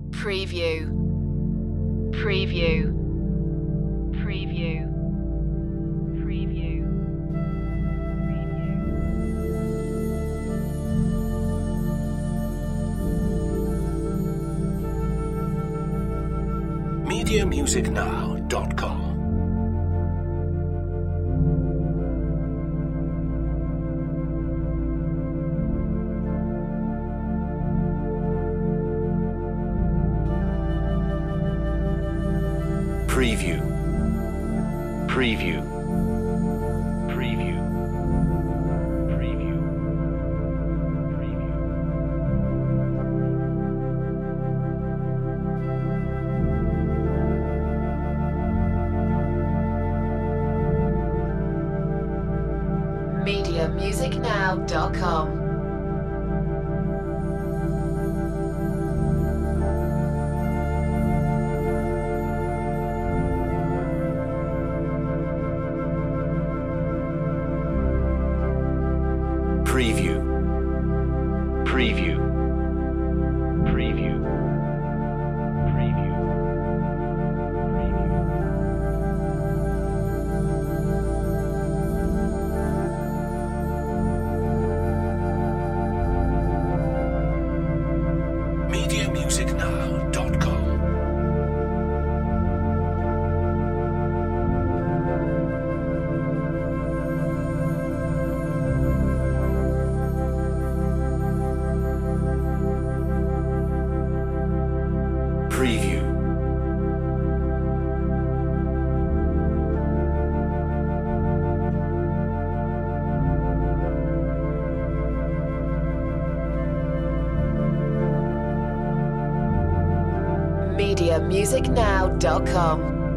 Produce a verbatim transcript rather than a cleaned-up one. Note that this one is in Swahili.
Preview. Preview. Preview. Preview. media music now dot com Preview. Preview. Preview. Preview. Preview. media music now dot com. Preview. Preview. Preview. Preview. Preview. media music now dot com Preview. media music now dot com.